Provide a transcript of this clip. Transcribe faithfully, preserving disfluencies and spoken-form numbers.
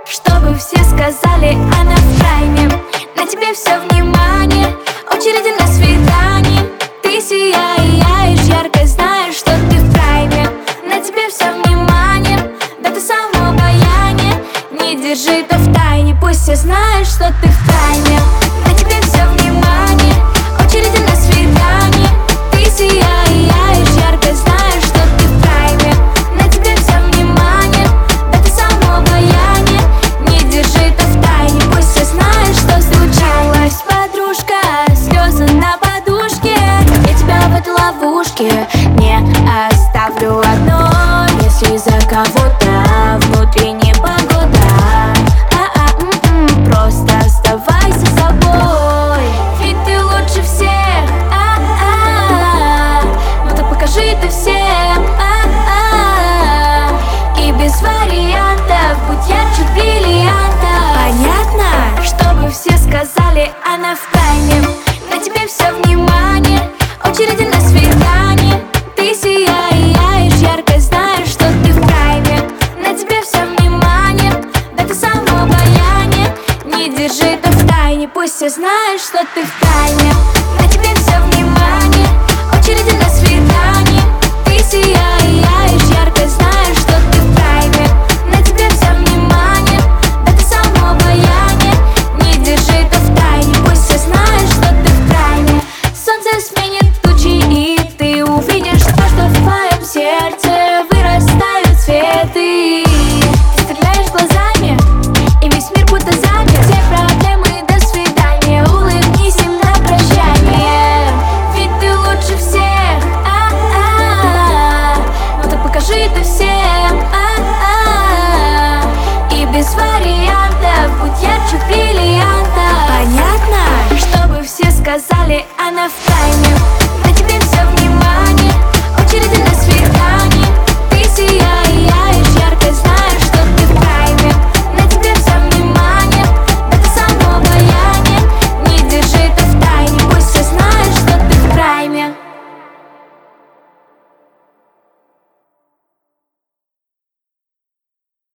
чтобы все сказали, она в тайне. На тебе все внимание, очереди на свидание. Ты сияешь ярко, знаешь, что ты в прайме. На тебе все внимание, да ты само обаяние. Не держи это в тайне, пусть все знают, что ты в прайме. На тебе все внимание, очереди на свидание. Ты сияешь ярко, знаешь, что ты в прайме. На тебе все внимание, да ты само обаяние. Не держи это в тайне, пусть все знают, что случилось. Подружка, слезы на подушке, я тебя в этой ловушке не оставлю одной. Если за кого-то внутри непогода, а-а-м-м, просто оставайся собой. Ведь ты лучше всех, а-а-а. Ну так покажи это всем, а-а-а. И без вариантов, будь ярче бриллианта. Понятно? Чтобы все сказали, она в тайне. На тебе все внимание, очереди на свидание. Ты сияешь ярко, знаешь, что ты в прайме. На тебе все внимание, да ты само обаяние. Не держи это в тайне, пусть все знают, что ты в прайме. На тебе все внимание, очереди на свидание. Ты сияешь ярко, знаешь, что ты в прайме. На тебе все внимание, да ты само обаяние. Не держи это в тайне, пусть все знают, что ты в прайме. Солнце сменит тучи, и ты увидишь то, что в твоем сердце вырастают цветы. Ты стреляешь глазами, и весь мир будто замер. Все проблемы, до свидания, улыбнись им на прощание. Ведь ты лучше всех, а-а-а. Ну так покажи это всем, а-а-а. И без вариантов, будь ярче бриллианта. Понятно? Чтобы все сказали, она в тайне. На тебе все внимание, очереди на свидание. Ты сияешь